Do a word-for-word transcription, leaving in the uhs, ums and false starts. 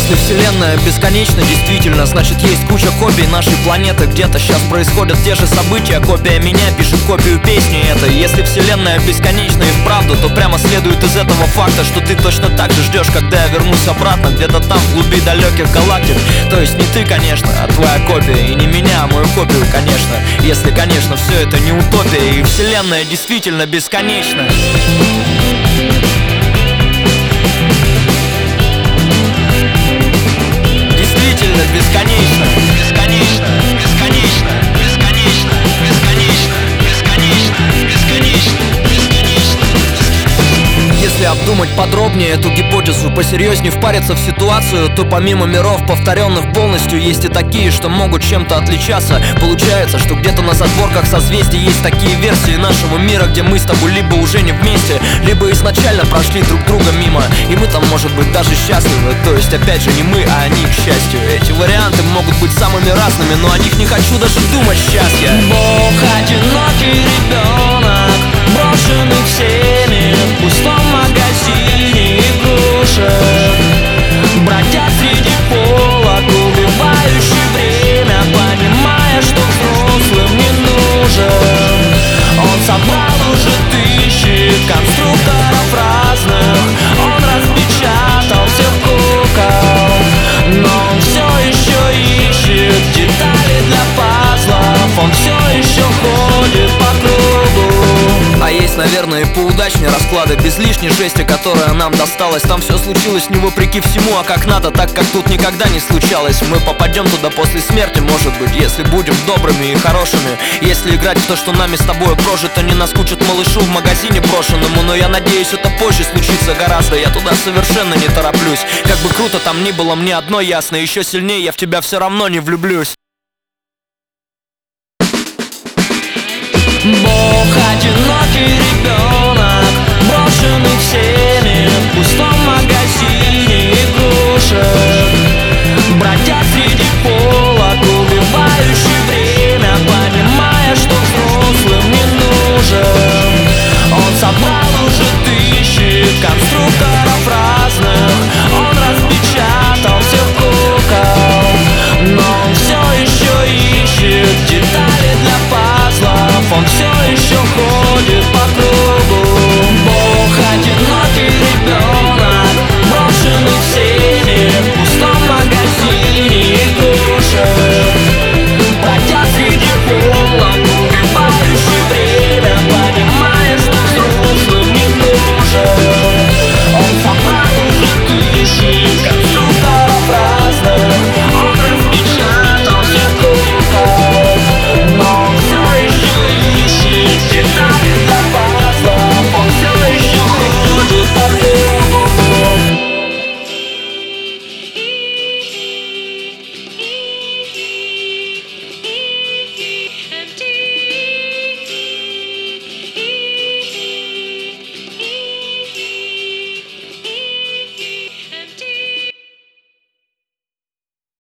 Если вселенная бесконечна, действительно, значит есть куча копий нашей планеты. Где-то сейчас происходят те же события. Копия меня пишет копию песни этой. Если вселенная бесконечна и вправду, то прямо следует из этого факта, что ты точно так же ждешь, когда я вернусь обратно, где-то там, в глуби далеких галактик. То есть не ты, конечно, а твоя копия. И не меня, а мою копию, конечно. Если, конечно, все это не утопия, и вселенная действительно бесконечна. Действительно бесконечно, бесконечно, бесконечно, бесконечно, бесконечно, бесконечно, бесконечно, бесконечно. Если обдумать подробнее эту гипотезу, посерьезнее впариться в ситуацию, то помимо миров, повторенных полностью, есть и такие, что могут чем-то отличаться. Получается, что где-то на задворках созвездий есть такие версии нашего мира, где мы с тобой либо уже не вместе, либо изначально прошли друг друга мимо, и мы там, может быть, даже счастливы. То есть, опять же, не мы, а они, к счастью. Эти варианты могут быть самыми разными, но о них не хочу даже думать сейчас я. Бог одинокий ребенок, брошенный всеми в пустом магазине игрушек, бродя среди полок, убивающий время, понимая, что взрослым не нужен. Он собрал уже тысячи конструкторов разных, он распечатал всех кукол, но он все еще ищет детали для пазлов, он все еще ходит по кругу. А есть, наверное, и поудачнее расклады, без лишней жести, которая нам досталась. Там все случилось не вопреки всему, а как надо, так как тут никогда не случалось. Мы попадем туда после смерти, может быть, если будем добрыми и хорошими. Если играть в то, что нами с тобой прожито, не наскучит малышу в магазине брошенному. Но я надеюсь, это позже случится гораздо, я туда совершенно не тороплюсь. Как бы круто там ни было, мне одно ясно: еще сильнее я в тебя все равно не влюблюсь. Бог одинокий ребенок,